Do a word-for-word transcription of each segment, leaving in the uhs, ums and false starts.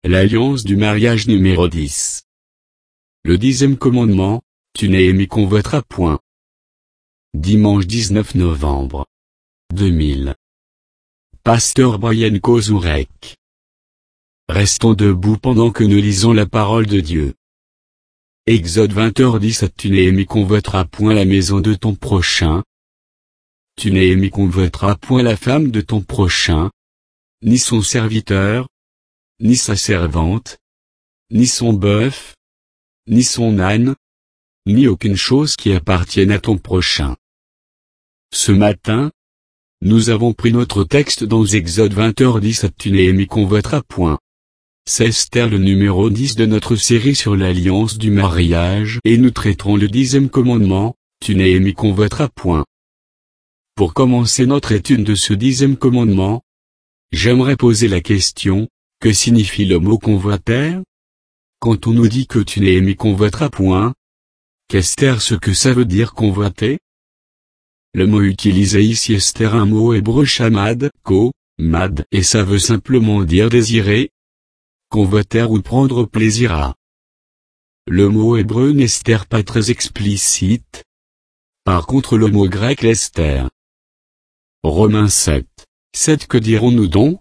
L'alliance du mariage numéro dix. Le dixième commandement, tu n'es aimé convoiteras point. Dimanche dix-neuf novembre deux mille. Pasteur Brian Kozurek. Restons debout pendant que nous lisons la parole de Dieu. Exode vingt heures dix-sept. Tu n'es aimé convoiteras point la maison de ton prochain. Tu n'es aimé convoiteras point la femme de ton prochain, ni son serviteur, ni sa servante, ni son bœuf, ni son âne, ni aucune chose qui appartienne à ton prochain. Ce matin, nous avons pris notre texte dans Exode vingt heures dix-sept. Tu n'es aimé convoiteras point. C'est Esther le numéro dix de notre série sur l'alliance du mariage et nous traiterons le dixième commandement, tu n'es aimé convoiteras point. Pour commencer notre étude de ce dixième commandement, j'aimerais poser la question, que signifie le mot convoiter? Quand on nous dit que tu n'es aimé convoiteras point, qu'est-ce ce que ça veut dire convoiter? Le mot utilisé ici est un mot hébreu shamad, ko, mad, et ça veut simplement dire désirer, convoiter ou prendre plaisir à. Le mot hébreu n'est pas très explicite. Par contre le mot grec l'ester. Romains sept, sept. Que dirons-nous donc?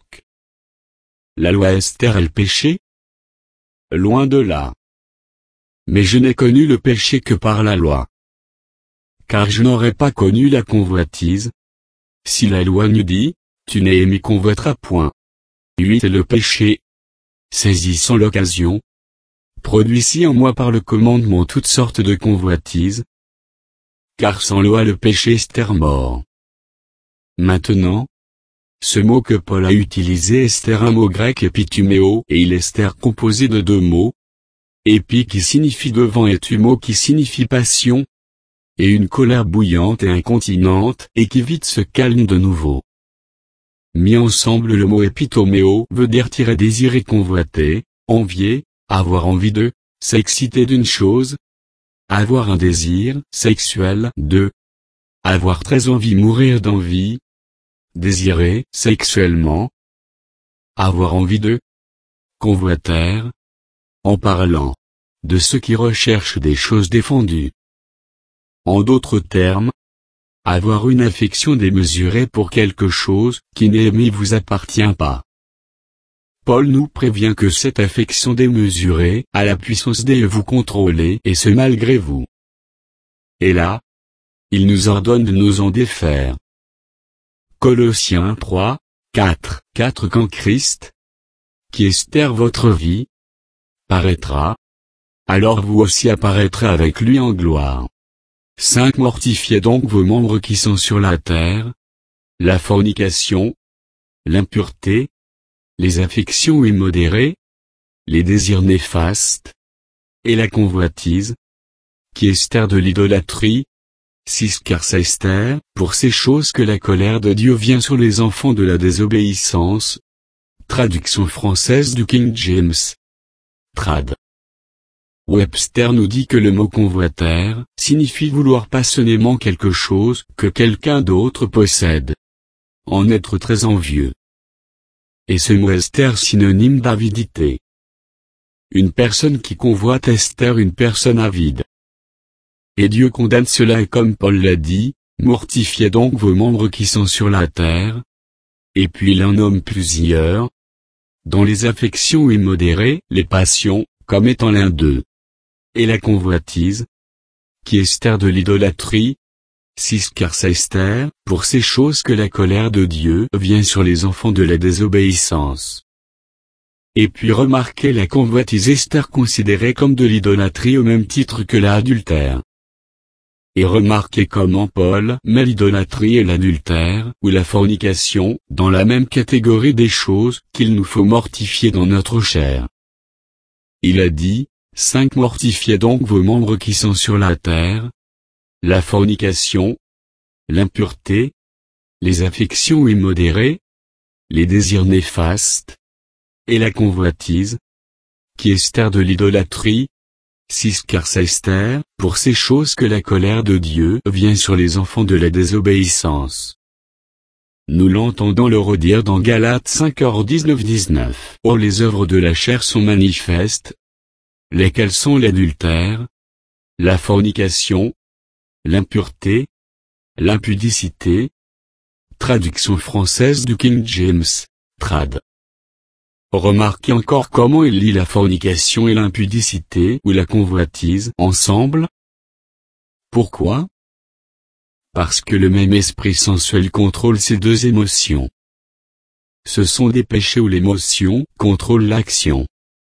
La loi Esther est le péché? Loin de là. Mais je n'ai connu le péché que par la loi. Car je n'aurais pas connu la convoitise. Si la loi nous dit, tu n'es aimé convoiteras point. huit. Et le péché, saisissant l'occasion, produisit en moi par le commandement toutes sortes de convoitises. Car sans loi le péché est mort. Maintenant, ce mot que Paul a utilisé est un mot grec épituméo et il est composé de deux mots. Épi qui signifie devant et tumo qui signifie passion. Et une colère bouillante et incontinente et qui vite se calme de nouveau. Mis ensemble le mot épitoméo veut dire tirer désirer convoiter, envier, avoir envie de, s'exciter d'une chose. Avoir un désir sexuel de. Avoir très envie mourir d'envie. Désirer sexuellement. Avoir envie de. Convoiter. En parlant de ceux qui recherchent des choses défendues. En d'autres termes, avoir une affection démesurée pour quelque chose qui n'est aimé vous appartient pas. Paul nous prévient que cette affection démesurée a la puissance de vous contrôler et ce malgré vous. Et là, il nous ordonne de nous en défaire. Colossiens trois, quatre, quatre. Quand Christ, qui est votre vie, paraîtra, alors vous aussi apparaîtrez avec lui en gloire. cinq. Mortifiez donc vos membres qui sont sur la terre, la fornication, l'impureté, les affections immodérées, les désirs néfastes, et la convoitise, qui est de l'idolâtrie. six. Car c'est Esther, pour ces choses que la colère de Dieu vient sur les enfants de la désobéissance. Traduction française du King James. Trad. Webster nous dit que le mot convoiter signifie vouloir passionnément quelque chose que quelqu'un d'autre possède. En être très envieux. Et ce mot est synonyme d'avidité. Une personne qui convoite est une personne avide. Et Dieu condamne cela et comme Paul l'a dit, mortifiez donc vos membres qui sont sur la terre. Et puis il en nomme plusieurs. Dans les affections immodérées, les passions, comme étant l'un d'eux. Et la convoitise, qui est de l'idolâtrie. six. Car c'est Esther, pour ces choses que la colère de Dieu vient sur les enfants de la désobéissance. Et puis remarquez la convoitise Esther considérée comme de l'idolâtrie au même titre que l'adultère. Et remarquez comment Paul met l'idolâtrie et l'adultère, ou la fornication, dans la même catégorie des choses qu'il nous faut mortifier dans notre chair. Il a dit, cinq. Mortifiez donc vos membres qui sont sur la terre, la fornication, l'impureté, les affections immodérées, les désirs néfastes, et la convoitise, qui est de l'idolâtrie. six. Car c'est Esther, pour ces choses que la colère de Dieu vient sur les enfants de la désobéissance. Nous l'entendons le redire dans Galates cinq dix-neuf dix-neuf. Or les œuvres de la chair sont manifestes, lesquelles sont l'adultère, la fornication, l'impureté, l'impudicité. Traduction française du King James, trad. Remarquez encore comment il lit la fornication et l'impudicité ou la convoitise ensemble. Pourquoi? Parce que le même esprit sensuel contrôle ces deux émotions. Ce sont des péchés où l'émotion contrôle l'action.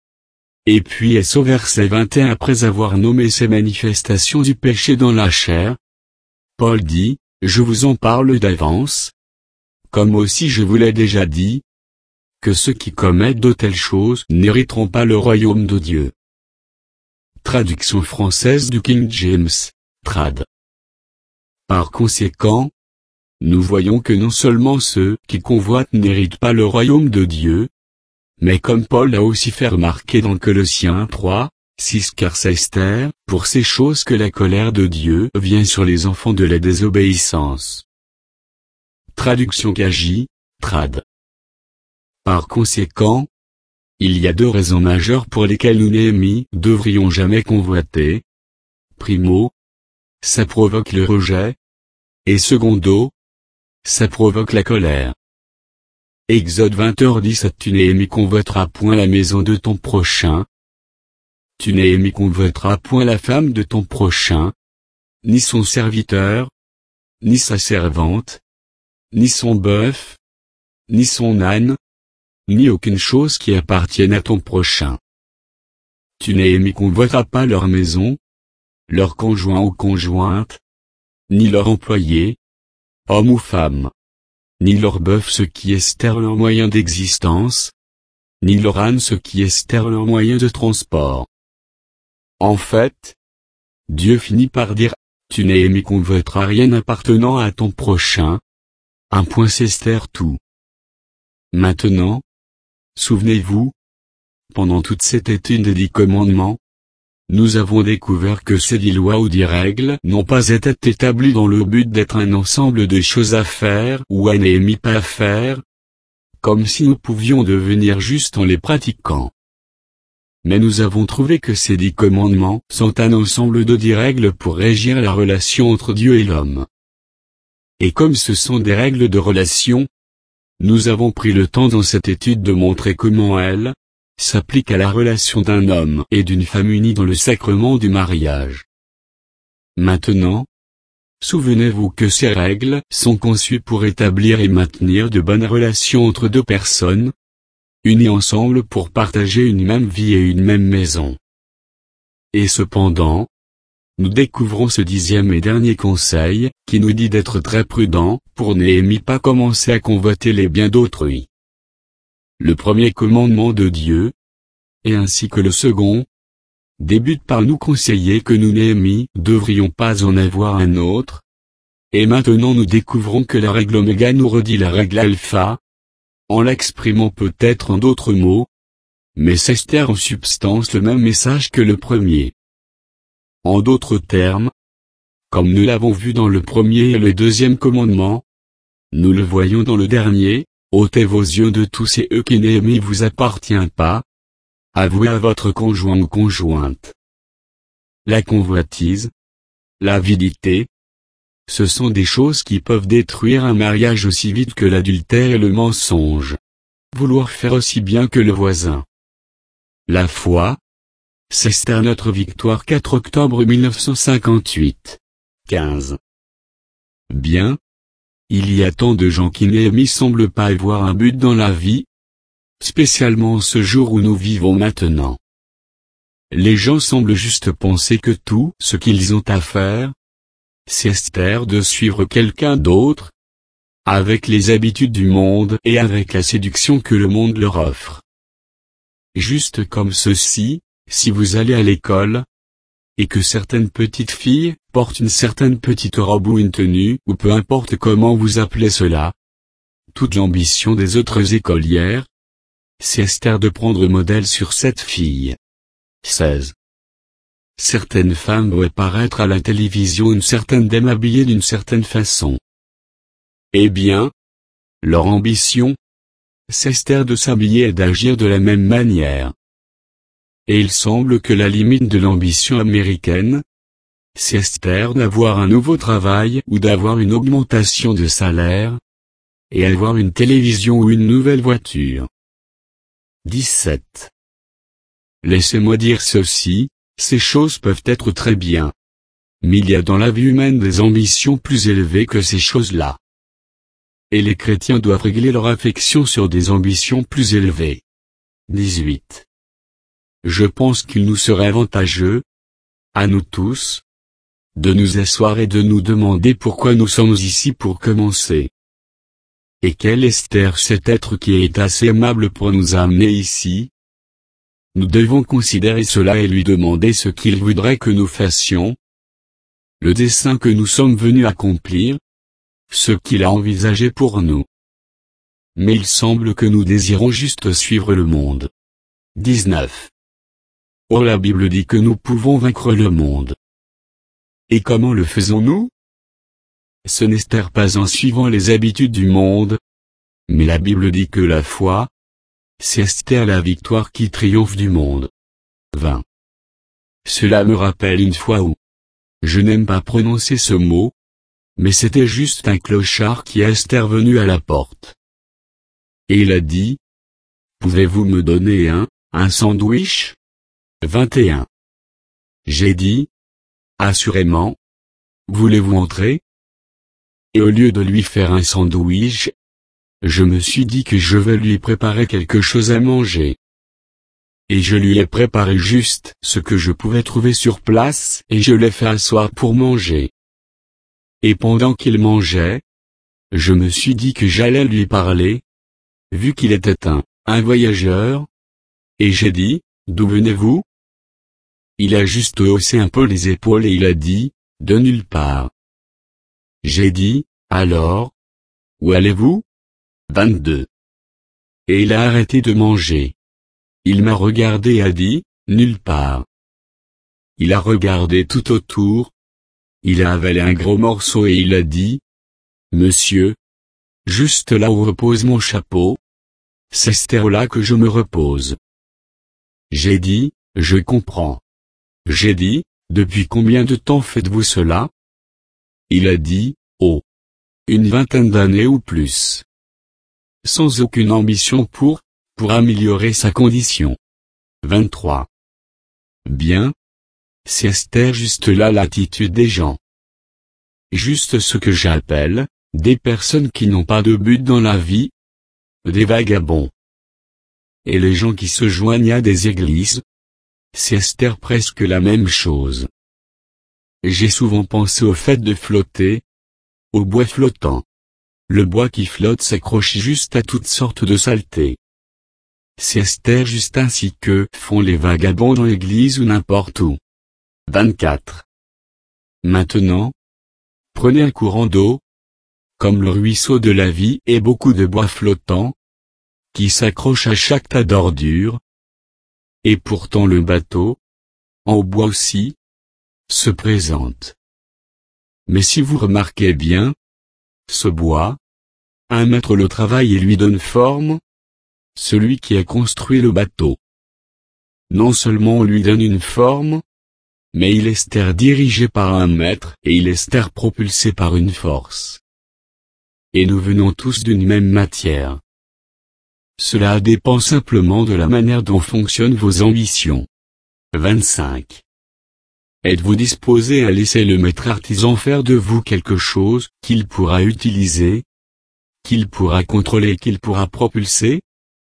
Et puis est au verset vingt et un, après avoir nommé ces manifestations du péché dans la chair, Paul dit, « Je vous en parle d'avance, comme aussi je vous l'ai déjà dit, que ceux qui commettent de telles choses n'hériteront pas le royaume de Dieu. » Traduction française du King James, trad. Par conséquent, nous voyons que non seulement ceux qui convoitent n'héritent pas le royaume de Dieu, mais comme Paul l'a aussi fait remarquer dans Colossiens trois, six, car c'est Esther, pour ces choses que la colère de Dieu vient sur les enfants de la désobéissance. Traduction K J, trad. Par conséquent, il y a deux raisons majeures pour lesquelles nous Néhémie devrions jamais convoiter. Primo, ça provoque le rejet, et secondo, ça provoque la colère. Exode vingt heures dix-sept. Tu Néhémie convoiteras point la maison de ton prochain. Tu Néhémie convoiteras point la femme de ton prochain, ni son serviteur, ni sa servante, ni son bœuf, ni son âne, ni aucune chose qui appartienne à ton prochain. Tu Néhémie convoiteras pas leur maison, leur conjoint ou conjointe, ni leur employé, homme ou femme, ni leur bœuf ce qui estère leur moyen d'existence, ni leur âne ce qui estère leur moyen de transport. En fait, Dieu finit par dire, tu Néhémie convoiteras rien appartenant à ton prochain. Un point s'estère tout. Maintenant, souvenez-vous, pendant toute cette étude des dix commandements, nous avons découvert que ces dix lois ou dix règles n'ont pas été établies dans le but d'être un ensemble de choses à faire ou à Néhémie pas à faire, comme si nous pouvions devenir justes en les pratiquant. Mais nous avons trouvé que ces dix commandements sont un ensemble de dix règles pour régir la relation entre Dieu et l'homme. Et comme ce sont des règles de relation, nous avons pris le temps dans cette étude de montrer comment elles s'appliquent à la relation d'un homme et d'une femme unis dans le sacrement du mariage. Maintenant, souvenez-vous que ces règles sont conçues pour établir et maintenir de bonnes relations entre deux personnes, unies ensemble pour partager une même vie et une même maison. Et cependant, nous découvrons ce dixième et dernier conseil, qui nous dit d'être très prudent, pour Néhémie pas commencer à convoiter les biens d'autrui. Le premier commandement de Dieu, et ainsi que le second, débute par nous conseiller que nous Néhémie devrions pas en avoir un autre. Et maintenant nous découvrons que la règle oméga nous redit la règle alpha, en l'exprimant peut-être en d'autres mots, mais s'estère en substance le même message que le premier. En d'autres termes, comme nous l'avons vu dans le premier et le deuxième commandement, nous le voyons dans le dernier, ôtez vos yeux de tous ces eux qui Néhémie vous appartient pas, avouez à votre conjoint ou conjointe. La convoitise, l'avidité, ce sont des choses qui peuvent détruire un mariage aussi vite que l'adultère et le mensonge. Vouloir faire aussi bien que le voisin. La foi, c'est notre victoire. Quatre octobre mille neuf cent cinquante-huit. quinze. Bien. Il y a tant de gens qui Néhémie semblent pas avoir un but dans la vie, spécialement en ce jour où nous vivons maintenant. Les gens semblent juste penser que tout ce qu'ils ont à faire, c'est de suivre quelqu'un d'autre, avec les habitudes du monde et avec la séduction que le monde leur offre. Juste comme ceci, si vous allez à l'école, et que certaines petites filles portent une certaine petite robe ou une tenue, ou peu importe comment vous appelez cela, toute l'ambition des autres écolières, c'est de prendre modèle sur cette fille. seize. Certaines femmes voient paraître à la télévision une certaine dame habillée d'une certaine façon. Eh bien, Leur ambition, c'est Esther de s'habiller et d'agir de la même manière. Et il semble que la limite de l'ambition américaine, c'est Esther d'avoir un nouveau travail ou d'avoir une augmentation de salaire, et avoir une télévision ou une nouvelle voiture. dix-sept. Laissez-moi dire ceci, ces choses peuvent être très bien. Mais il y a dans la vie humaine des ambitions plus élevées que ces choses-là. Et les chrétiens doivent régler leur affection sur des ambitions plus élevées. dix-huit. Je pense qu'il nous serait avantageux, à nous tous, de nous asseoir et de nous demander pourquoi nous sommes ici pour commencer. Et quel Esther cet être qui est assez aimable pour nous amener ici? Nous devons considérer cela et lui demander ce qu'il voudrait que nous fassions, le dessein que nous sommes venus accomplir, ce qu'il a envisagé pour nous. Mais il semble que nous désirons juste suivre le monde. dix-neuf. Or la Bible dit que nous pouvons vaincre le monde. Et comment le faisons-nous? Ce n'est pas en suivant les habitudes du monde, mais la Bible dit que la foi, c'est Esther la victoire qui triomphe du monde. vingt. Cela me rappelle une fois où, je n'aime pas prononcer ce mot, mais c'était juste un clochard qui est intervenu à la porte. Et il a dit, pouvez-vous me donner un, un sandwich? vingt et un. J'ai dit, assurément. Voulez-vous entrer? Et au lieu de lui faire un sandwich, je me suis dit que je vais lui préparer quelque chose à manger. Et je lui ai préparé juste ce que je pouvais trouver sur place et je l'ai fait asseoir pour manger. Et pendant qu'il mangeait, je me suis dit que j'allais lui parler, vu qu'il était un, un voyageur, et j'ai dit, d'où venez-vous? Il a juste haussé un peu les épaules et il a dit, de nulle part. J'ai dit, alors? Où allez-vous? vingt-deux. Et il a arrêté de manger. Il m'a regardé et a dit, nulle part. Il a regardé tout autour. Il a avalé un gros morceau et il a dit, monsieur, juste là où repose mon chapeau, c'est cette là que je me repose. J'ai dit, je comprends. J'ai dit, depuis combien de temps faites-vous cela? Il a dit, oh, une vingtaine d'années ou plus. Sans aucune ambition pour, pour améliorer sa condition. vingt-trois. Bien. C'est Esther juste là l'attitude des gens. Juste ce que j'appelle, des personnes qui n'ont pas de but dans la vie. Des vagabonds. Et les gens qui se joignent à des églises. C'est Esther presque la même chose. J'ai souvent pensé au fait de flotter. Au bois flottant. Le bois qui flotte s'accroche juste à toutes sortes de saletés. C'est Esther juste ainsi que font les vagabonds dans l'église ou n'importe où. vingt-quatre. Maintenant, prenez un courant d'eau, comme le ruisseau de la vie et beaucoup de bois flottant, qui s'accroche à chaque tas d'ordures. Et pourtant le bateau, en bois aussi, se présente. Mais si vous remarquez bien, ce bois, un maître le travaille et lui donne forme, celui qui a construit le bateau. Non seulement on lui donne une forme, mais il est dirigé par un maître et il est propulsé par une force. Et nous venons tous d'une même matière. Cela dépend simplement de la manière dont fonctionnent vos ambitions. vingt-cinq. Êtes-vous disposé à laisser le maître artisan faire de vous quelque chose qu'il pourra utiliser, qu'il pourra contrôler et qu'il pourra propulser?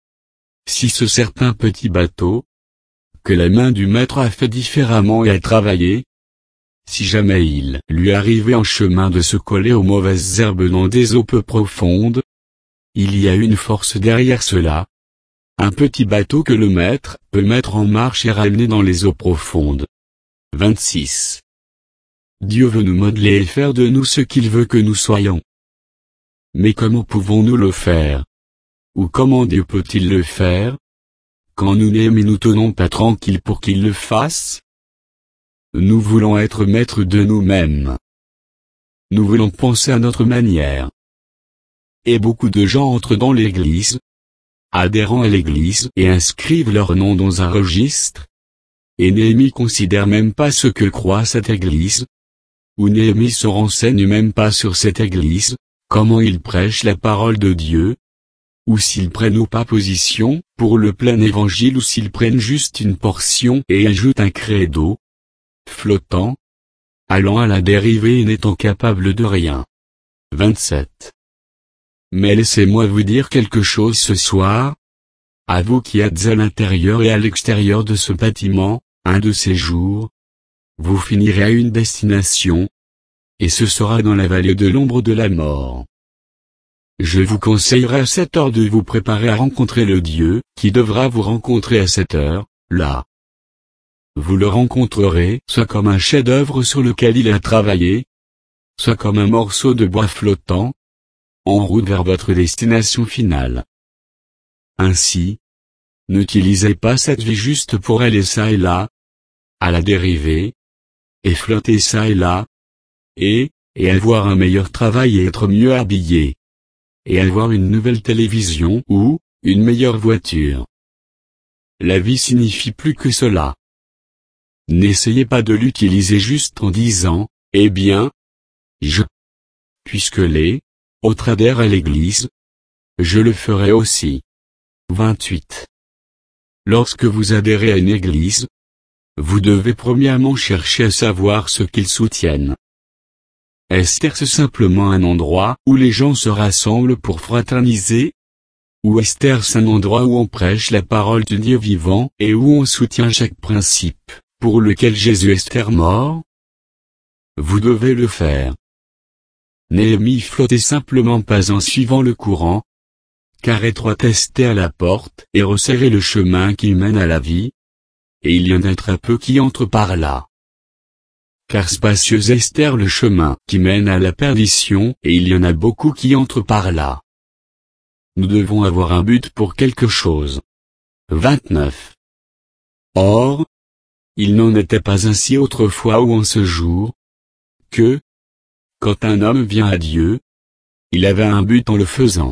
Si ce certain petit bateau, que la main du maître a fait différemment et a travaillé, si jamais il lui arrivait en chemin de se coller aux mauvaises herbes dans des eaux peu profondes, il y a une force derrière cela. Un petit bateau que le maître peut mettre en marche et ramener dans les eaux profondes. vingt-six. Dieu veut nous modeler et faire de nous ce qu'il veut que nous soyons. Mais comment pouvons-nous le faire? Ou comment Dieu peut-il le faire? Quand nous n'aimons et nous tenons pas tranquilles pour qu'il le fasse? Nous voulons être maîtres de nous-mêmes. Nous voulons penser à notre manière. et beaucoup de gens entrent dans l'église, adhérant à l'église et inscrivent leur nom dans un registre. Et Néhémie considère même pas ce que croit cette église. Ou Néhémie se renseigne même pas sur cette église, comment ils prêchent la parole de Dieu. Ou s'ils prennent ou pas position, pour le plein évangile ou s'ils prennent juste une portion et ajoutent un credo. Flottant. Allant à la dérivée et n'étant capable de rien. vingt-sept. Mais laissez-moi vous dire quelque chose ce soir. À vous qui êtes à l'intérieur et à l'extérieur de ce bâtiment, un de ces jours, vous finirez à une destination, et ce sera dans la vallée de l'ombre de la mort. Je vous conseillerais à cette heure de vous préparer à rencontrer le Dieu, qui devra vous rencontrer à cette heure, là. Vous le rencontrerez soit comme un chef-d'œuvre sur lequel il a travaillé, soit comme un morceau de bois flottant, en route vers votre destination finale. Ainsi, n'utilisez pas cette vie juste pour aller ça et là, à la dérivée, et flotter ça et là, et, et avoir un meilleur travail et être mieux habillé, et avoir une nouvelle télévision ou, une meilleure voiture. La vie signifie plus que cela. N'essayez pas de l'utiliser juste en disant, eh bien, je, puisque les autres adhèrent à l'église, je le ferai aussi. vingt-huit. Lorsque vous adhérez à une église, vous devez premièrement chercher à savoir ce qu'ils soutiennent. Est-ce simplement un endroit où les gens se rassemblent pour fraterniser? Ou est-ce un endroit où on prêche la parole du Dieu vivant et où on soutient chaque principe pour lequel Jésus est mort? Vous devez le faire. Néhémie flottait simplement pas en suivant le courant, car étroite Esther la porte et resserrer le chemin qui mène à la vie, et il y en a très peu qui entrent par là. Car spacieuse Esther le chemin qui mène à la perdition et il y en a beaucoup qui entrent par là. Nous devons avoir un but pour quelque chose. vingt-neuf. Or, il n'en était pas ainsi autrefois ou en ce jour, que, quand un homme vient à Dieu, il avait un but en le faisant.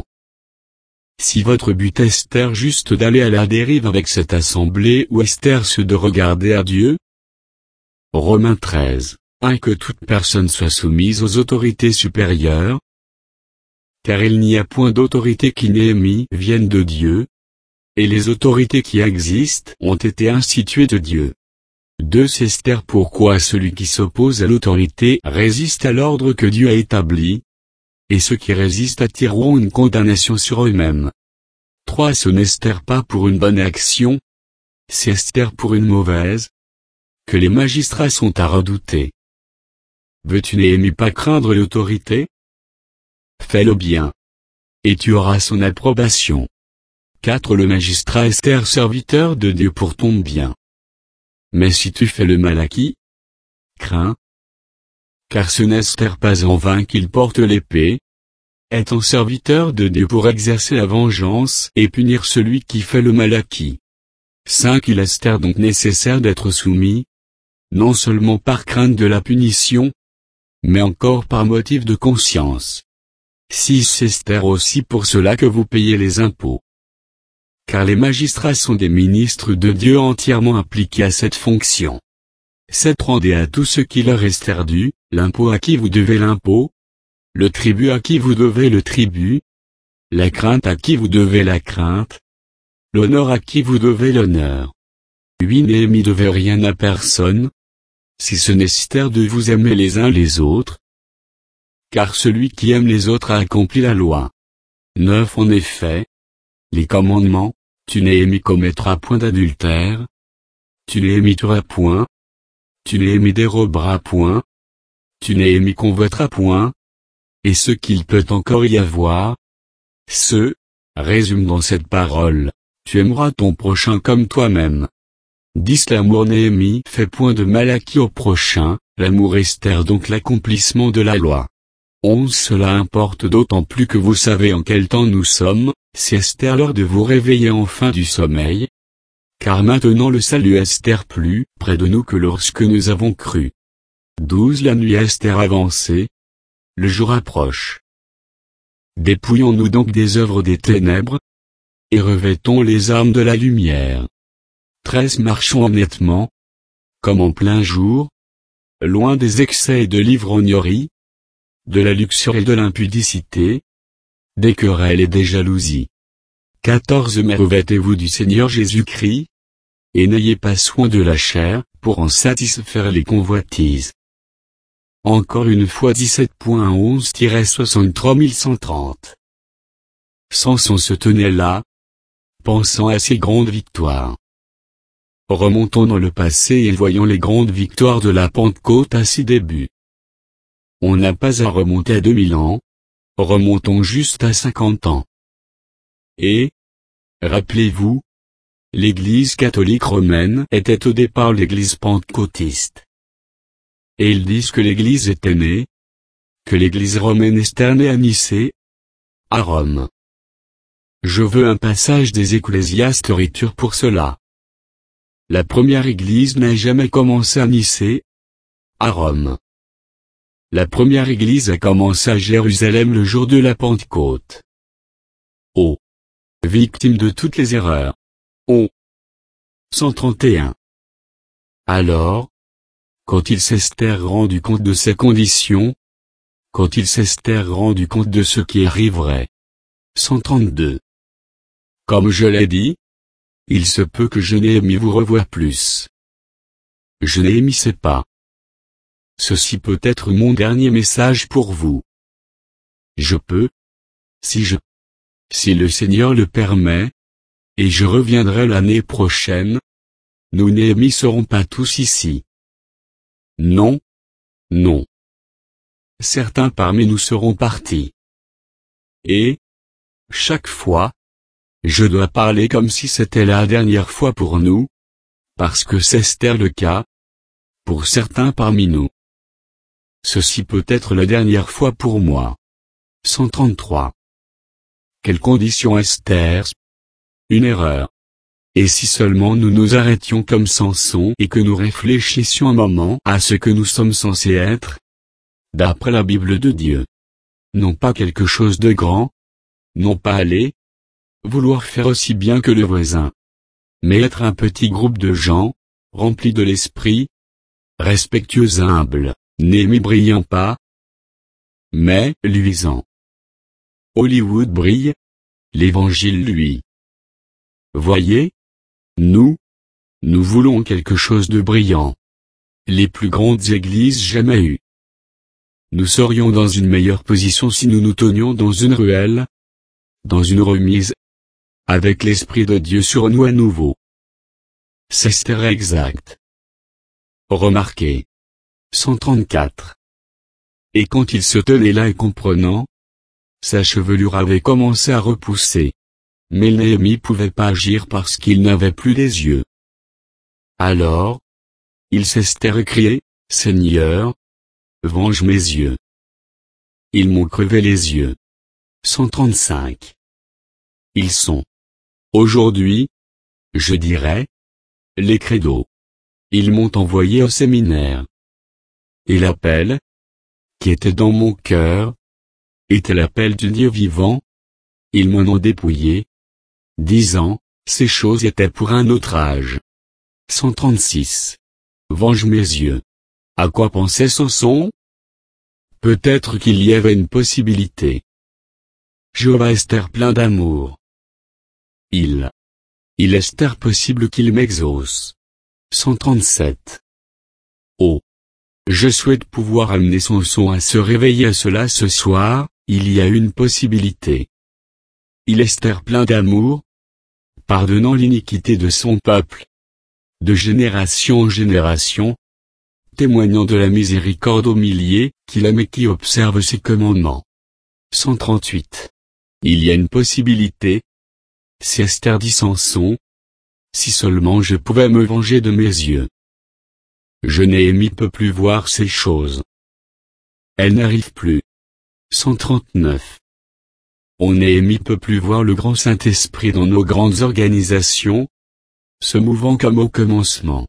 Si votre but est Esther juste d'aller à la dérive avec cette assemblée ou Esther ce de regarder à Dieu, Romains treize, un que toute personne soit soumise aux autorités supérieures, car il n'y a point d'autorité qui Néhémie vienne de Dieu, et les autorités qui existent ont été instituées de Dieu. deux Esther pourquoi celui qui s'oppose à l'autorité résiste à l'ordre que Dieu a établi, et ceux qui résistent attireront une condamnation sur eux-mêmes. trois Ce n'est Esther pas pour une bonne action, c'est Esther pour une mauvaise, que les magistrats sont à redouter. Veux-tu Néhémie pas craindre l'autorité? Fais-le bien, et tu auras son approbation. quatre Le magistrat Esther serviteur de Dieu pour ton bien. Mais si tu fais le mal à qui? Crains. Car ce n'est Esther pas en vain qu'il porte l'épée, étant serviteur de Dieu pour exercer la vengeance et punir celui qui fait le mal à qui. cinq Il est Esther donc nécessaire d'être soumis, non seulement par crainte de la punition, mais encore par motif de conscience. six Esther aussi pour cela que vous payez les impôts. Car les magistrats sont des ministres de Dieu entièrement appliqués à cette fonction. sept Rendez à tout ce qui leur est dû, l'impôt à qui vous devez l'impôt, le tribut à qui vous devez le tribut, la crainte à qui vous devez la crainte, l'honneur à qui vous devez l'honneur. huit Néhémie devait rien à personne, si ce n'est Esther de vous aimer les uns les autres, car celui qui aime les autres a accompli la loi. neuf En effet, les commandements, tu Néhémie commettras point d'adultère, tu Néhémie tueras point, tu Néhémie déroberas point, tu Néhémie convoiteras point, et ce qu'il peut encore y avoir, ce, résume dans cette parole, tu aimeras ton prochain comme toi-même. dix L'amour Néhémie fait point de mal à qui au prochain, l'amour Esther donc l'accomplissement de la loi. onze Cela importe d'autant plus que vous savez en quel temps nous sommes, c'est Esther l'heure de vous réveiller enfin du sommeil. Car maintenant le salut Esther plus près de nous que lorsque nous avons cru. douze La nuit Esther avancée. Le jour approche. Dépouillons-nous donc des œuvres des ténèbres, et revêtons les armes de la lumière. treize Marchons honnêtement, comme en plein jour, loin des excès et de l'ivrognerie, de la luxure et de l'impudicité, des querelles et des jalousies. quatorze Mais revêtez-vous du Seigneur Jésus-Christ, et n'ayez pas soin de la chair, pour en satisfaire les convoitises. Encore une fois dix-sept onze soixante-trois mille cent trente. Samson se tenait là, pensant à ses grandes victoires. Remontons dans le passé et voyons les grandes victoires de la Pentecôte à ses débuts. On n'a pas à remonter à deux mille ans, remontons juste à cinquante ans. Et, rappelez-vous, l'Église catholique romaine était au départ l'Église pentecôtiste. Et ils disent que l'Église était née, que l'Église romaine est née à Nicée, à Rome. Je veux un passage des Ecclésiastes Écriture pour cela. La première Église n'a jamais commencé à Nicée, à Rome. La première Église a commencé à Jérusalem le jour de la Pentecôte. Oh! Victime de toutes les erreurs. Oh! cent trente et un. Alors, quand il s'estèrent rendu compte de ses conditions, quand il s'estèrent rendu compte de ce qui arriverait. cent trente-deux. Comme je l'ai dit, il se peut que je n'ai aimé vous revoir plus. Je n'aimissais pas. Ceci peut être mon dernier message pour vous. Je peux, si je, si le Seigneur le permet, et je reviendrai l'année prochaine, nous n'aimés serons pas tous ici. Non, non. Certains parmi nous seront partis. Et, chaque fois, je dois parler comme si c'était la dernière fois pour nous, parce que c'est le cas, pour certains parmi nous. Ceci peut être la dernière fois pour moi. cent trente-trois. Quelle condition Esther? Une erreur. Et si seulement nous nous arrêtions comme Samson et que nous réfléchissions un moment à ce que nous sommes censés être, d'après la Bible de Dieu. Non pas quelque chose de grand, non pas aller, vouloir faire aussi bien que le voisin, mais être un petit groupe de gens, remplis de l'esprit, respectueux humbles, n'aimés brillant pas, mais luisant. Hollywood brille, l'Évangile lui. Voyez, nous, nous voulons quelque chose de brillant. Les plus grandes églises jamais eues. Nous serions dans une meilleure position si nous nous tenions dans une ruelle, dans une remise, avec l'Esprit de Dieu sur nous à nouveau. C'est exact. Remarquez. cent trente-quatre. Et quand il se tenait là et comprenant, sa chevelure avait commencé à repousser. Mais Néhémie pouvait pas agir parce qu'il n'avait plus des yeux. Alors, il s'estère et criait, Seigneur, venge mes yeux. Ils m'ont crevé les yeux. cent trente-cinq. Ils sont. Aujourd'hui, je dirais, les credos. Ils m'ont envoyé au séminaire. Et l'appel, qui était dans mon cœur, était l'appel du Dieu vivant. Ils m'en ont dépouillé, disant, ces choses étaient pour un autre âge. cent trente-six. Venge mes yeux. À quoi pensait Samson? Peut-être qu'il y avait une possibilité. Jéhovah est plein d'amour. Il. Il est possible qu'il m'exauce. cent trente-sept. Oh. Je souhaite pouvoir amener Samson à se réveiller à cela ce soir, il y a une possibilité. Il est plein d'amour, pardonnant l'iniquité de son peuple, de génération en génération, témoignant de la miséricorde aux milliers, qu'il aime et qui observe ses commandements. cent trente-huit. Il y a une possibilité. Si Esther dit Samson, si seulement je pouvais me venger de mes yeux. Je Néhémie peut plus voir ces choses. Elles n'arrivent plus. cent trente-neuf. On Néhémie peut plus voir le grand Saint-Esprit dans nos grandes organisations, se mouvant comme au commencement.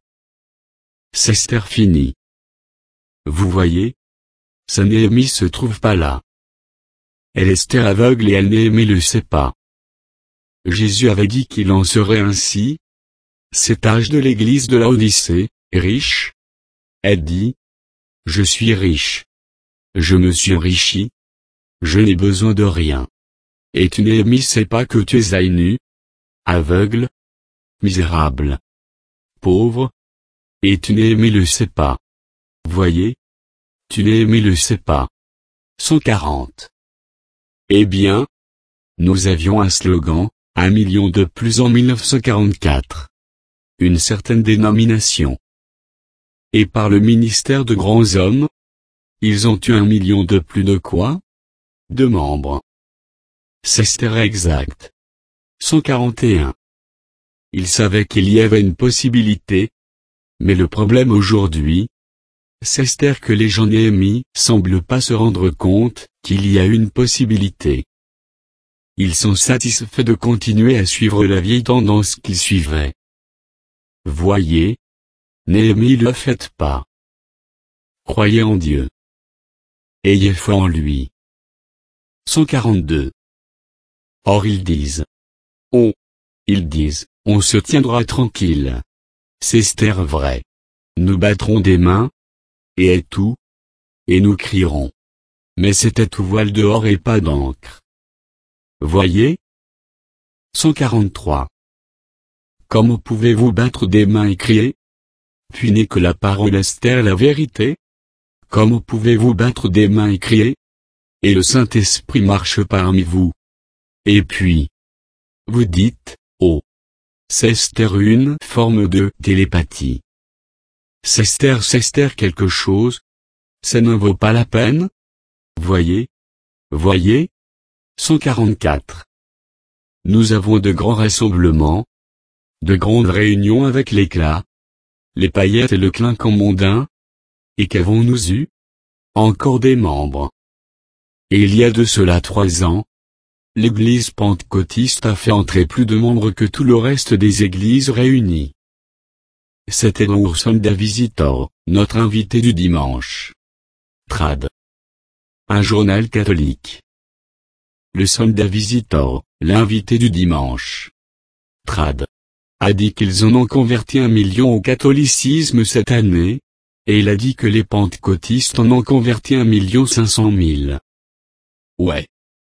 C'est fini. Vous voyez, sa Néhémie se trouve pas là. Elle Esther aveugle et elle Néhémie le sait pas. Jésus avait dit qu'il en serait ainsi. Cet âge de l'église de Laodicée, riche. Elle dit, je suis riche. Je me suis enrichi. Je n'ai besoin de rien. Et tu Néhémie sais pas que tu es à nu, aveugle, misérable, pauvre. Et tu Néhémie le sais pas. Voyez. Tu Néhémie le sais pas. cent quarante. Eh bien, nous avions un slogan, un million de plus en mille neuf cent quarante-quatre. Une certaine dénomination. Et par le ministère de grands hommes, ils ont eu un million de plus de quoi? De membres. C'est exact. cent quarante et un. Ils savaient qu'il y avait une possibilité. Mais le problème aujourd'hui, c'est que les gens Néhémie semblent pas se rendre compte qu'il y a une possibilité. Ils sont satisfaits de continuer à suivre la vieille tendance qu'ils suivaient. Voyez, Néhémie le faites pas. Croyez en Dieu. Ayez foi en lui. cent quarante-deux. Or ils disent. On. Ils disent, on se tiendra tranquille. C'est vrai. Nous battrons des mains. Et est tout. Et nous crierons. Mais c'était tout voile dehors et pas d'encre. Voyez. cent quarante-trois. Comment pouvez-vous battre des mains et crier? Puis n'est que la parole Esther la vérité? Comment pouvez-vous battre des mains et crier? Et le Saint-Esprit marche parmi vous. Et puis, vous dites, oh, c'est Esther une forme de télépathie. C'est Esther, c'est Esther quelque chose? Ça ne vaut pas la peine? Voyez? Voyez? cent quarante-quatre. Nous avons de grands rassemblements, de grandes réunions avec l'éclat, les paillettes et le clinquant mondain. Et qu'avons-nous eu? Encore des membres. Et il y a de cela trois ans, l'église pentecôtiste a fait entrer plus de membres que tout le reste des églises réunies. C'était donc Sunday Visitor, notre invité du dimanche. Trad. Un journal catholique. Le Sunday Visitor, l'invité du dimanche. Trad. A dit qu'ils en ont converti un million au catholicisme cette année. Et il a dit que les pentecôtistes en ont converti un million cinq cent mille. Ouais.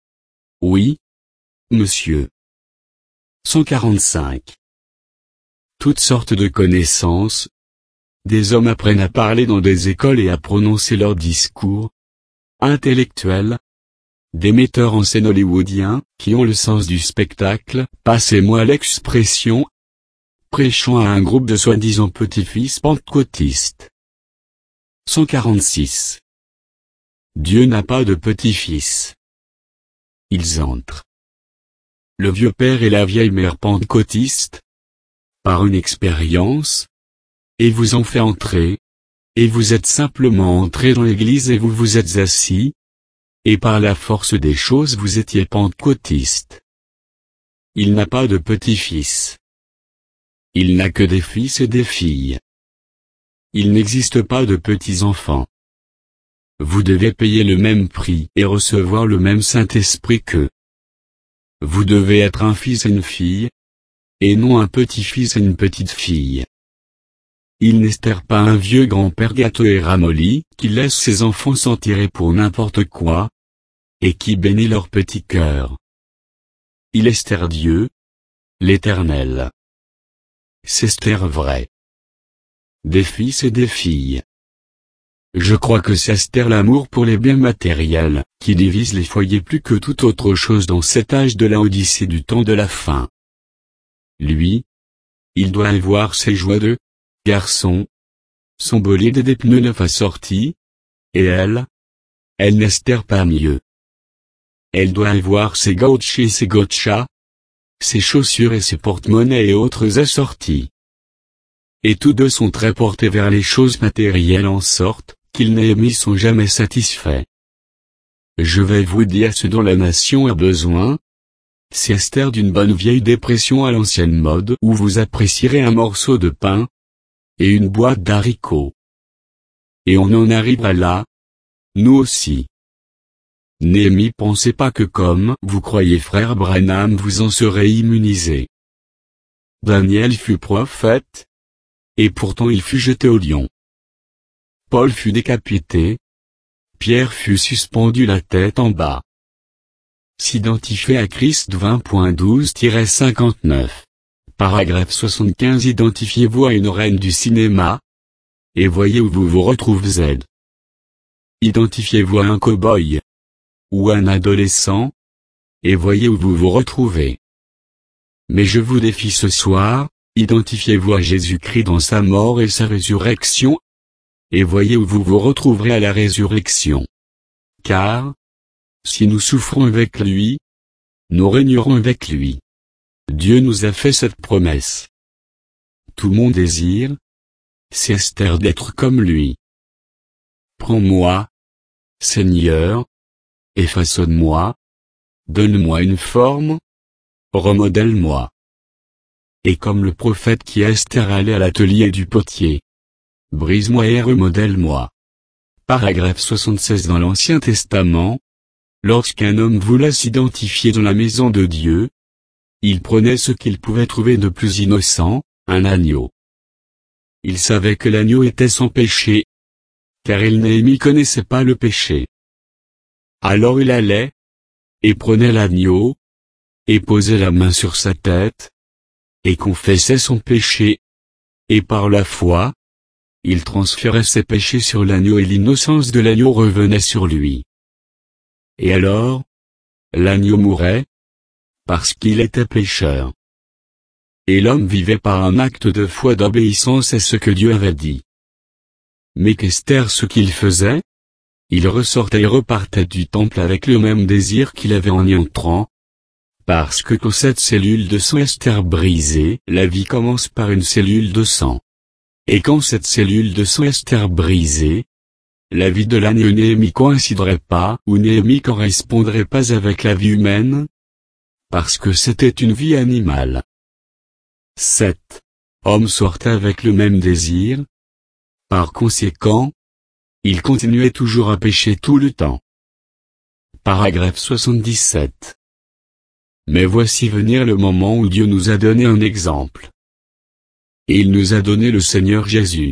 Oui. Monsieur. cent quarante-cinq. Toutes sortes de connaissances. Des hommes apprennent à parler dans des écoles et à prononcer leurs discours. Intellectuels. Des metteurs en scène hollywoodiens, qui ont le sens du spectacle, passez-moi l'expression. Prêchant à un groupe de soi-disant petits-fils pentecôtistes. cent quarante-six. Dieu n'a pas de petits-fils. Ils entrent. Le vieux père et la vieille mère pentecôtiste. Par une expérience. Et vous en fait entrer. Et vous êtes simplement entré dans l'église et vous vous êtes assis. Et par la force des choses vous étiez pentecôtiste. Il n'a pas de petits-fils. Il n'a que des fils et des filles. Il n'existe pas de petits-enfants. Vous devez payer le même prix et recevoir le même Saint-Esprit qu'eux. Vous devez être un fils et une fille, et non un petit-fils et une petite-fille. Il n'est pas un vieux grand-père gâteux et ramolli, qui laisse ses enfants s'en tirer pour n'importe quoi, et qui bénit leur petit cœur. Il est Dieu, l'Éternel. C'est Esther vrai. Des fils et des filles. Je crois que c'est Esther l'amour pour les biens matériels, qui divise les foyers plus que toute autre chose dans cet âge de la Odyssée du temps de la fin. Lui, il doit avoir ses joies de garçon, son bolide et des pneus neufs assortis, et elle, elle n'est pas mieux. Elle doit avoir ses gauchis et ses gotchas, ses chaussures et ses porte-monnaies et autres assortis. Et tous deux sont très portés vers les choses matérielles en sorte, qu'ils Néhémie sont jamais satisfaits. Je vais vous dire ce dont la nation a besoin. C'est Esther d'une bonne vieille dépression à l'ancienne mode où vous apprécierez un morceau de pain, et une boîte d'haricots. Et on en arrivera là. Nous aussi. Néhémie pensez pas que comme vous croyez frère Branham vous en serez immunisé. Daniel fut prophète, et pourtant il fut jeté au lion. Paul fut décapité, Pierre fut suspendu la tête en bas. S'identifier à Christ vingt point douze tiret cinquante-neuf. Paragraphe soixante-quinze. Identifiez-vous à une reine du cinéma, et voyez où vous vous retrouvez. Identifiez-vous à un cow-boy, ou un adolescent, et voyez où vous vous retrouvez. Mais je vous défie ce soir, identifiez-vous à Jésus-Christ dans sa mort et sa résurrection, et voyez où vous vous retrouverez à la résurrection. Car, si nous souffrons avec lui, nous régnerons avec lui. Dieu nous a fait cette promesse. Tout mon désir, c'est Esther d'être comme lui. Prends-moi, Seigneur, et façonne-moi, donne-moi une forme, remodèle-moi. Et comme le prophète qui Esther allait à l'atelier du potier, brise-moi et remodèle-moi. Paragraphe soixante-seize. Dans l'Ancien Testament, lorsqu'un homme voulait s'identifier dans la maison de Dieu, il prenait ce qu'il pouvait trouver de plus innocent, un agneau. Il savait que l'agneau était sans péché, car il Néhémie connaissait pas le péché. Alors il allait, et prenait l'agneau, et posait la main sur sa tête, et confessait son péché, et par la foi, il transférait ses péchés sur l'agneau et l'innocence de l'agneau revenait sur lui. Et alors, l'agneau mourait, parce qu'il était pécheur. Et l'homme vivait par un acte de foi d'obéissance à ce que Dieu avait dit. Mais qu'Esther ce qu'il faisait? Il ressortait et repartait du temple avec le même désir qu'il avait en y entrant. Parce que quand cette cellule de sang Esther brisée, la vie commence par une cellule de sang. Et quand cette cellule de sang Esther brisée, la vie de l'agneau Néhémie coïnciderait pas ou Néhémie correspondrait pas avec la vie humaine, parce que c'était une vie animale. sept. Homme sortait avec le même désir. Par conséquent, il continuait toujours à pécher tout le temps. Paragraphe soixante-dix-sept. Mais voici venir le moment où Dieu nous a donné un exemple. Et il nous a donné le Seigneur Jésus.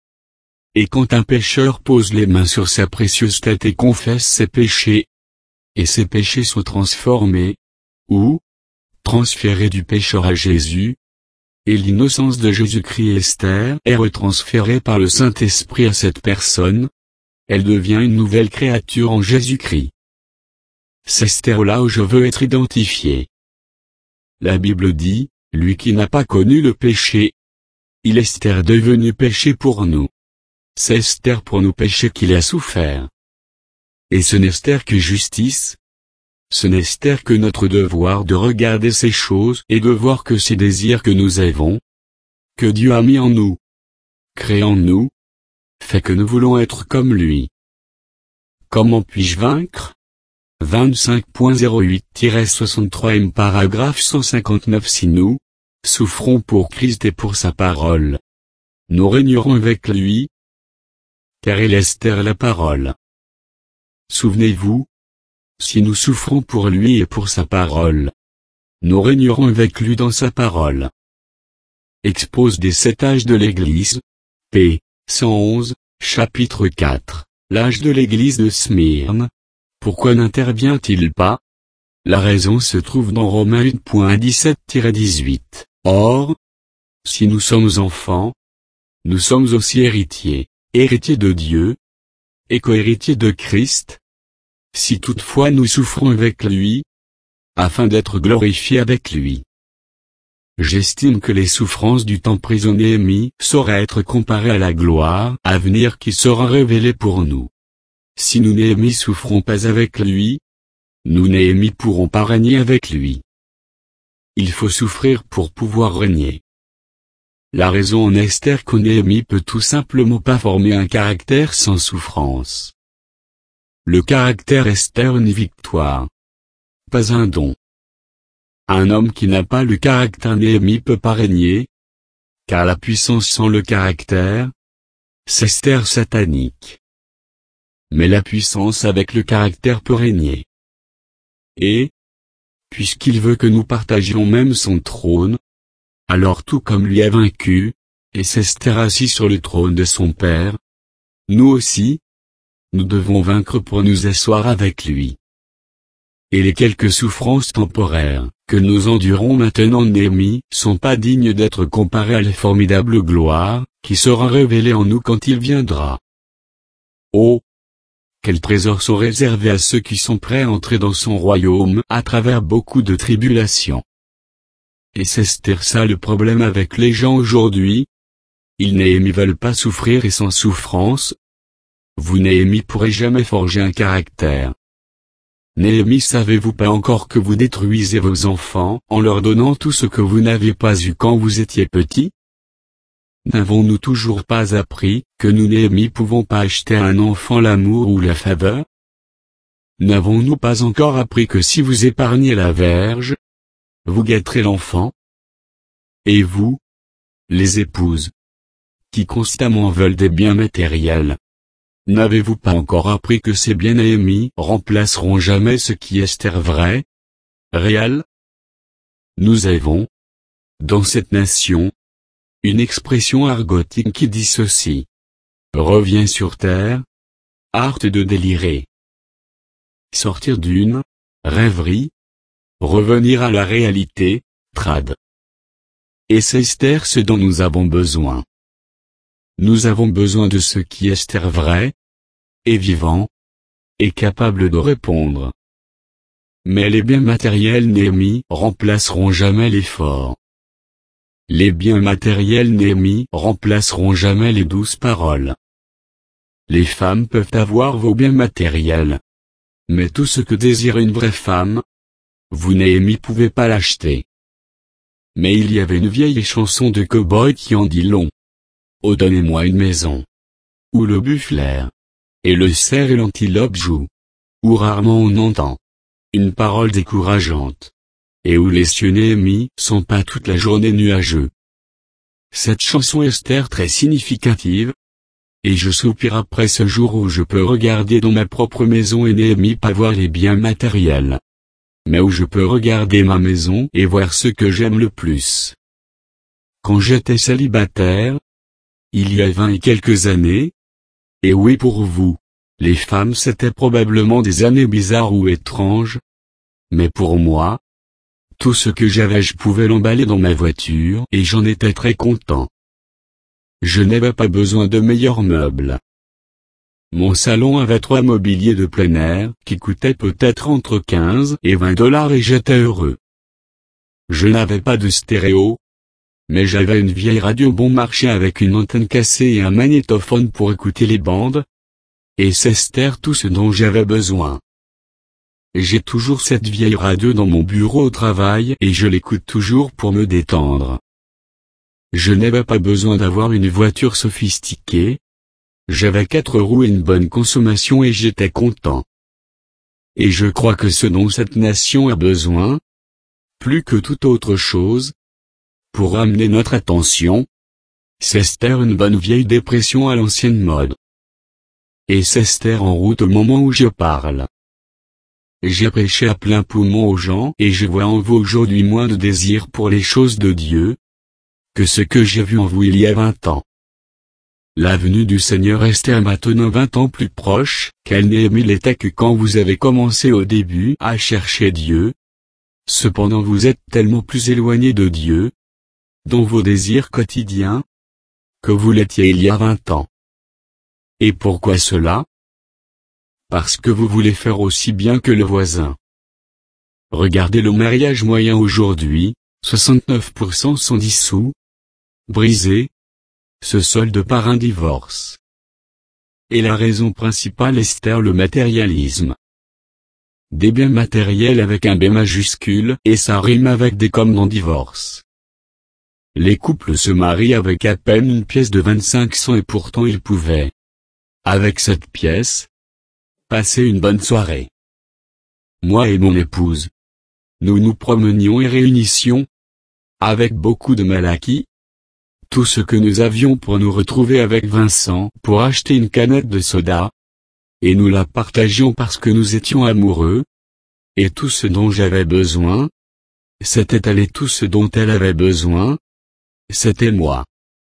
Et quand un pécheur pose les mains sur sa précieuse tête et confesse ses péchés, et ses péchés sont transformés, ou transférés du pécheur à Jésus, et l'innocence de Jésus-Christ Esther est retransférée par le Saint-Esprit à cette personne, elle devient une nouvelle créature en Jésus-Christ. C'est Esther là où je veux être identifié. La Bible dit, lui qui n'a pas connu le péché, il est Esther devenu péché pour nous. C'est Esther pour nos péchés qu'il a souffert. Et ce n'est Esther que justice. Ce n'est Esther que notre devoir de regarder ces choses et de voir que ces désirs que nous avons, que Dieu a mis en nous, créé en nous, fait que nous voulons être comme lui. Comment puis-je vaincre? vingt-cinq point zéro huit tiret soixante-trois M paragraphe cent cinquante-neuf. Si nous souffrons pour Christ et pour sa parole, nous régnerons avec lui, car il est Esther la parole. Souvenez-vous, si nous souffrons pour lui et pour sa parole, nous régnerons avec lui dans sa parole. Expose des sept âges de l'Église, p. cent onze, chapitre quatre, l'âge de l'Église de Smyrne. Pourquoi n'intervient-il pas? La raison se trouve dans Romains huit point dix-sept tiret dix-huit. Or, si nous sommes enfants, nous sommes aussi héritiers, héritiers de Dieu, et co-héritiers de Christ, si toutefois nous souffrons avec lui, afin d'être glorifiés avec lui. J'estime que les souffrances du temps présent Néhémie sauraient être comparées à la gloire à venir qui sera révélée pour nous. Si nous Néhémie souffrons pas avec lui, nous Néhémie pourrons pas régner avec lui. Il faut souffrir pour pouvoir régner. La raison en Esther que Néhémie peut tout simplement pas former un caractère sans souffrance. Le caractère Esther une victoire. Pas un don. Un homme qui n'a pas le caractère Néhémie peut pas régner, car la puissance sans le caractère, c'est Esther satanique. mais la puissance avec le caractère peut régner. Et, puisqu'il veut que nous partagions même son trône, alors tout comme lui a vaincu, et s'Esther assis sur le trône de son père, nous aussi, nous devons vaincre pour nous asseoir avec lui. Et les quelques souffrances temporaires, que nous endurons maintenant Néhémie, sont pas dignes d'être comparées à la formidable gloire, qui sera révélée en nous quand il viendra. Oh! Quels trésors sont réservés à ceux qui sont prêts à entrer dans son royaume à travers beaucoup de tribulations. Et c'est ça le problème avec les gens aujourd'hui. Ils Néhémie veulent pas souffrir et sans souffrance. Vous Néhémie pourrez jamais forger un caractère. Néhémie, savez-vous pas encore que vous détruisez vos enfants en leur donnant tout ce que vous n'aviez pas eu quand vous étiez petit? N'avons-nous toujours pas appris que nous Néhémie pouvons pas acheter à un enfant l'amour ou la faveur? N'avons-nous pas encore appris que si vous épargnez la verge, vous gâterez l'enfant? Et vous, les épouses, qui constamment veulent des biens matériels, n'avez-vous pas encore appris que ces biens Néhémie remplaceront jamais ce qui est vrai, réel? Nous avons, dans cette nation, une expression argotique qui dit ceci. Reviens sur terre, hâte de délirer. Sortir d'une rêverie, revenir à la réalité, trad. Et c'est Esther ce dont nous avons besoin. Nous avons besoin de ce qui est vrai, et vivant, et capable de répondre. Mais les biens matériels Néhémie remplaceront jamais l'effort. Les biens matériels Néhémie remplaceront jamais les douces paroles. Les femmes peuvent avoir vos biens matériels. Mais tout ce que désire une vraie femme, vous Néhémie pouvez pas l'acheter. Mais il y avait une vieille chanson de cow-boy qui en dit long. Oh donnez-moi une maison, où le buffle, et le cerf et l'antilope jouent, où rarement on entend une parole décourageante, et où les cieux Néhémie sont pas toute la journée nuageux. Cette chanson Esther très significative, et je soupire après ce jour où je peux regarder dans ma propre maison et Néhémie pas voir les biens matériels, mais où je peux regarder ma maison et voir ce que j'aime le plus. Quand j'étais célibataire, il y a vingt et quelques années, et oui pour vous, les femmes c'était probablement des années bizarres ou étranges, mais pour moi, tout ce que j'avais je pouvais l'emballer dans ma voiture et j'en étais très content. Je n'avais pas besoin de meilleurs meubles. Mon salon avait trois mobiliers de plein air qui coûtaient peut-être entre quinze et vingt dollars et j'étais heureux. Je n'avais pas de stéréo, mais j'avais une vieille radio bon marché avec une antenne cassée et un magnétophone pour écouter les bandes, et c'était tout ce dont j'avais besoin. J'ai toujours cette vieille radio dans mon bureau au travail et je l'écoute toujours pour me détendre. Je n'avais pas besoin d'avoir une voiture sophistiquée. J'avais quatre roues et une bonne consommation et j'étais content. Et je crois que ce dont cette nation a besoin, plus que toute autre chose, pour amener notre attention, c'est une bonne vieille dépression à l'ancienne mode. Et c'est en route au moment où je parle. J'ai prêché à plein poumon aux gens et je vois en vous aujourd'hui moins de désir pour les choses de Dieu, que ce que j'ai vu en vous il y a vingt ans. La venue du Seigneur est maintenant vingt ans plus proche qu'elle Néhémie l'était que quand vous avez commencé au début à chercher Dieu. Cependant vous êtes tellement plus éloigné de Dieu, dans vos désirs quotidiens, que vous l'étiez il y a vingt ans. Et pourquoi cela? Parce que vous voulez faire aussi bien que le voisin. Regardez le mariage moyen aujourd'hui, soixante-neuf pour cent sont dissous, brisés, se soldent par un divorce. Et la raison principale est le matérialisme. Des biens matériels avec un B majuscule et ça rime avec des comme dans divorce. Les couples se marient avec à peine une pièce de vingt-cinq cents et pourtant ils pouvaient, avec cette pièce, passer une bonne soirée. Moi et mon épouse, nous nous promenions et réunissions, avec beaucoup de mal acquis, tout ce que nous avions pour nous retrouver avec Vincent pour acheter une canette de soda, et nous la partagions parce que nous étions amoureux, et tout ce dont j'avais besoin, c'était elle et tout ce dont elle avait besoin, c'était moi.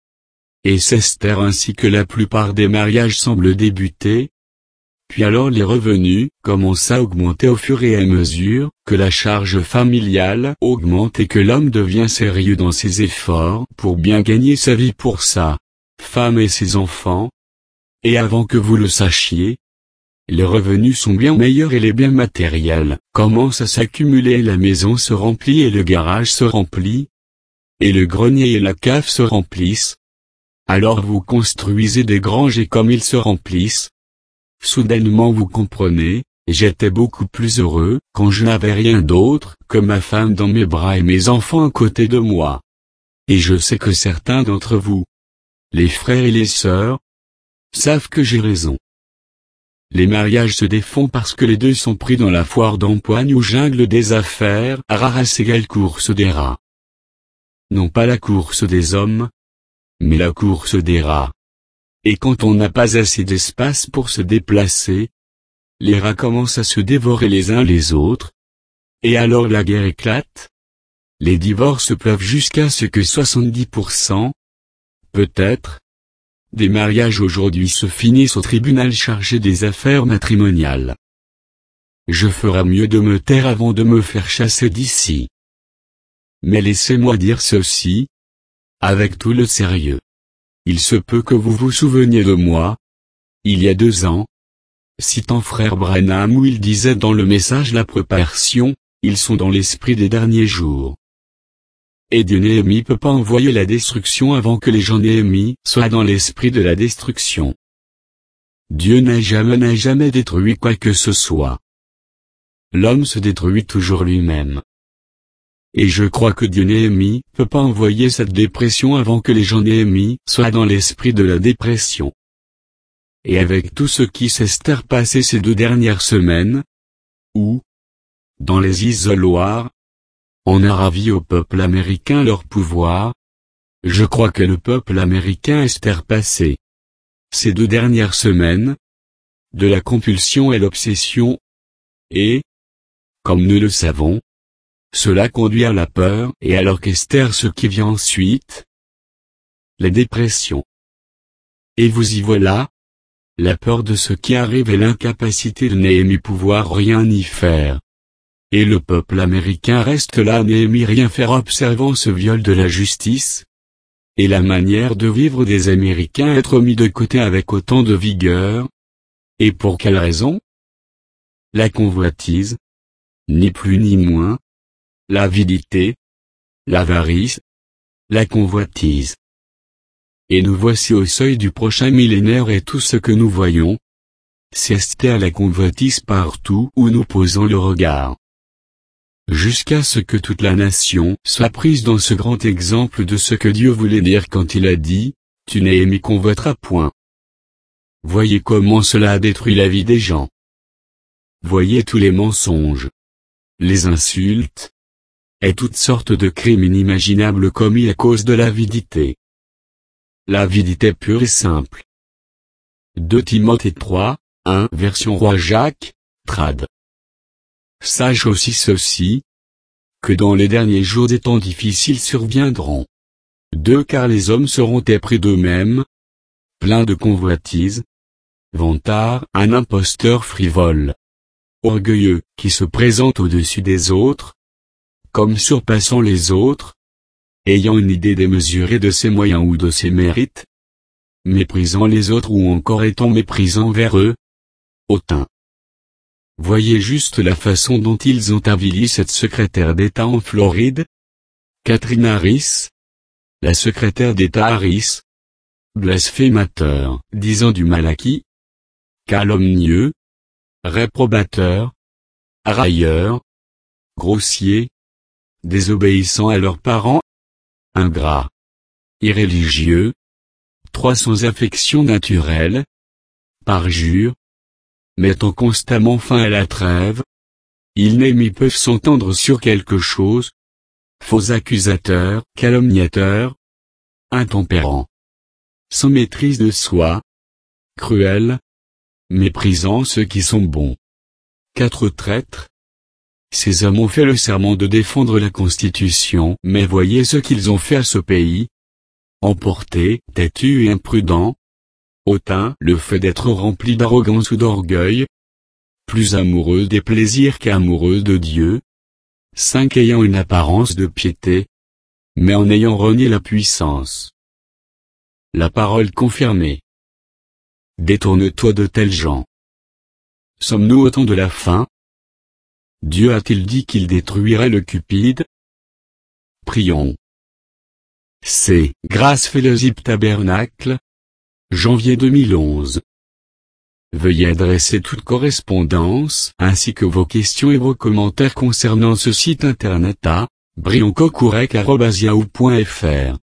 Et c'est Esther ainsi que la plupart des mariages semblent débuter. Puis alors les revenus commencent à augmenter au fur et à mesure que la charge familiale augmente et que l'homme devient sérieux dans ses efforts pour bien gagner sa vie pour sa femme et ses enfants. Et avant que vous le sachiez, les revenus sont bien meilleurs et les biens matériels commencent à s'accumuler et la maison se remplit et le garage se remplit, et le grenier et la cave se remplissent. Alors vous construisez des granges et comme ils se remplissent, soudainement vous comprenez, j'étais beaucoup plus heureux quand je n'avais rien d'autre que ma femme dans mes bras et mes enfants à côté de moi. Et je sais que certains d'entre vous, les frères et les sœurs, savent que j'ai raison. Les mariages se défont parce que les deux sont pris dans la foire d'empoigne ou jungle des affaires à raras égale course des rats. Non pas la course des hommes, mais la course des rats. Et quand on n'a pas assez d'espace pour se déplacer, les rats commencent à se dévorer les uns les autres, et alors la guerre éclate. Les divorces pleuvent jusqu'à ce que soixante-dix pour cent, peut-être, des mariages aujourd'hui se finissent au tribunal chargé des affaires matrimoniales. Je ferais mieux de me taire avant de me faire chasser d'ici. Mais laissez-moi dire ceci, avec tout le sérieux. Il se peut que vous vous souveniez de moi, il y a deux ans, citant frère Branham où il disait dans le message la préparation, ils sont dans l'esprit des derniers jours. Et Dieu Néhémie peut pas envoyer la destruction avant que les gens Néhémie soient dans l'esprit de la destruction. Dieu n'a jamais n'a jamais détruit quoi que ce soit. L'homme se détruit toujours lui-même. Et je crois que Dieu Néhémie peut pas envoyer cette dépression avant que les gens Néhémie soient dans l'esprit de la dépression. Et avec tout ce qui s'est passé ces deux dernières semaines, où, dans les isoloirs, on a ravi au peuple américain leur pouvoir, je crois que le peuple américain est passé ces deux dernières semaines, de la compulsion et l'obsession, et, comme nous le savons, cela conduit à la peur et à l'orchestre ce qui vient ensuite, la dépression. Et vous y voilà, la peur de ce qui arrive et l'incapacité de Néhémie pouvoir rien y faire. Et le peuple américain reste là à Néhémie rien faire observant ce viol de la justice, et la manière de vivre des Américains être mis de côté avec autant de vigueur. Et pour quelle raison? La convoitise, ni plus ni moins. L'avidité, l'avarice, la convoitise. Et nous voici au seuil du prochain millénaire et tout ce que nous voyons, c'est à la convoitise partout où nous posons le regard. Jusqu'à ce que toute la nation soit prise dans ce grand exemple de ce que Dieu voulait dire quand il a dit, « Tu Néhémie convoiteras point ». Voyez comment cela a détruit la vie des gens. Voyez tous les mensonges, les insultes, et toutes sortes de crimes inimaginables commis à cause de l'avidité. L'avidité pure et simple. deux Timothée trois, un version Roi Jacques, trad. Sache aussi ceci, que dans les derniers jours des temps difficiles surviendront. deux Car les hommes seront épris d'eux-mêmes, pleins de convoitise, vantards, un imposteur frivole, orgueilleux, qui se présente au-dessus des autres, comme surpassant les autres, ayant une idée démesurée de ses moyens ou de ses mérites, méprisant les autres ou encore étant méprisant vers eux, hautain. Voyez juste la façon dont ils ont avili cette secrétaire d'État en Floride, Catherine Harris, la secrétaire d'État Harris, blasphémateur, disant du mal à qui, calomnieux, réprobateur, railleur, grossier, désobéissant à leurs parents, ingrats, irréligieux, trois sans affection naturelle, parjure, mettant constamment fin à la trêve, ils n'aiment peuvent s'entendre sur quelque chose, faux accusateurs, calomniateurs, intempérants, sans maîtrise de soi, cruels, méprisant ceux qui sont bons. Quatre traîtres. Ces hommes ont fait le serment de défendre la Constitution, mais voyez ce qu'ils ont fait à ce pays. Emportés, têtus et imprudents. Hautains, le fait d'être remplis d'arrogance ou d'orgueil. Plus amoureux des plaisirs qu'amoureux de Dieu. Cinq ayant une apparence de piété, mais en ayant renié la puissance. La parole confirmée. Détourne-toi de tels gens. Sommes-nous au temps de la fin? Dieu a-t-il dit qu'il détruirait le cupide? Prions. C'est Grâce Fellowship Tabernacle, janvier deux mille onze. Veuillez adresser toute correspondance, ainsi que vos questions et vos commentaires concernant ce site internet à brioncocourec arobase yahoo point fr.